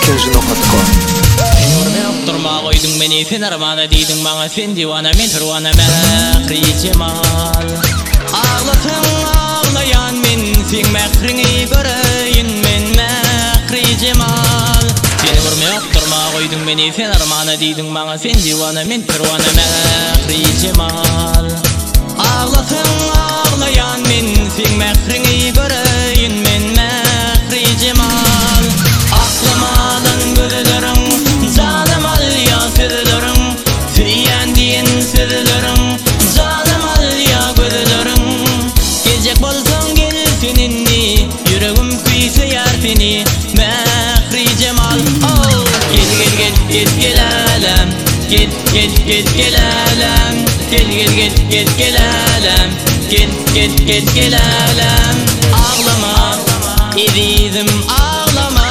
Kenjino.com. Durma koydun beni sen armağana diydin bana sen divana men turvana mekri cemal. Ağlasın ağlayan men sen mekrini göreyin men mekri cemal. Seni görmeyip durma koydun beni sen armağana diydin bana sen divana men turvana mekri cemal. Ağlasın ağlayan men sen mekrini göreyin men mekri cemal. Aklamadan gözlerim canım al ya sözlerim Süyen diyen sözlerim canım al ya gözlerim Gelecek bolsan gel seninni yüreğim kuysa yar seni mehri cemal oh. Gel alem gel alem gel alem gel alem Ağlama edizim ağlama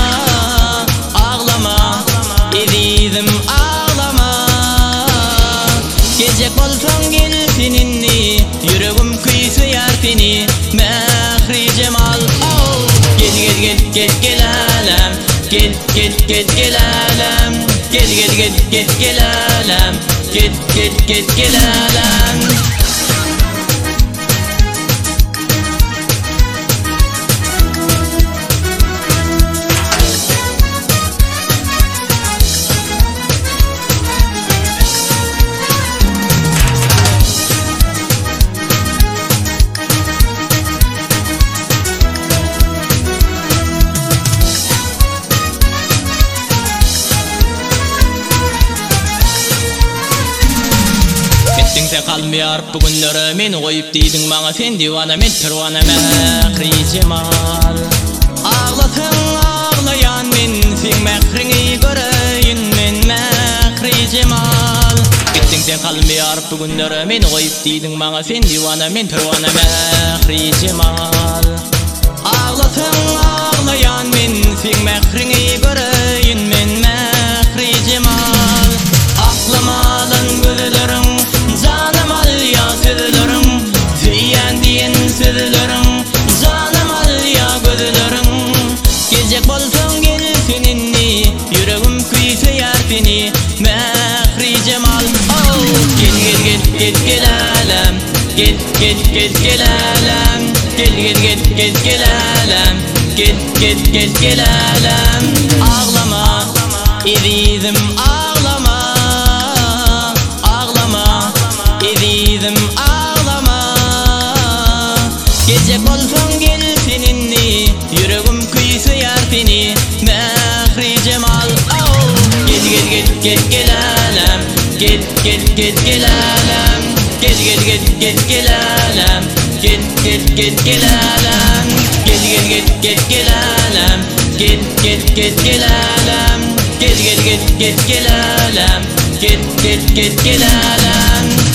Edizim ağlama Gelecek bolsan gel seninni yüreğim kuysa yar seni mehri cemal oh. Gel alem gel alem gel alem gel alem Sen kalmıyor bugünlere men koyup diydin bana sen divana men turvana mekri cemal. Ağlasın ağlayan men sen mekrini göreyin men mekri cemal. Gittin sen kalmıyor bugünlere men koyup diydin bana sen divana men turvana mekri cemal. Ağlasın ağlayan men sen mekrini göreyin men mekri cemal. Aklamadan gözlerim canım al ya sözlerim Süyen diyen sözlerim canım al ya gözlerim Gelecek bolsan gel seninni yüreğim kuysa yar seni mehri cemal oh. Gel alem gel alem gel alem gel alem Ağlama edizim ağlama Edizim ağlama Gelecek bolsan gel seninni yüreğim kuysa yar seni mehri cemal oh. Gel alem gel alem gel alem gel alem gel alem gel alem gel alem gel alem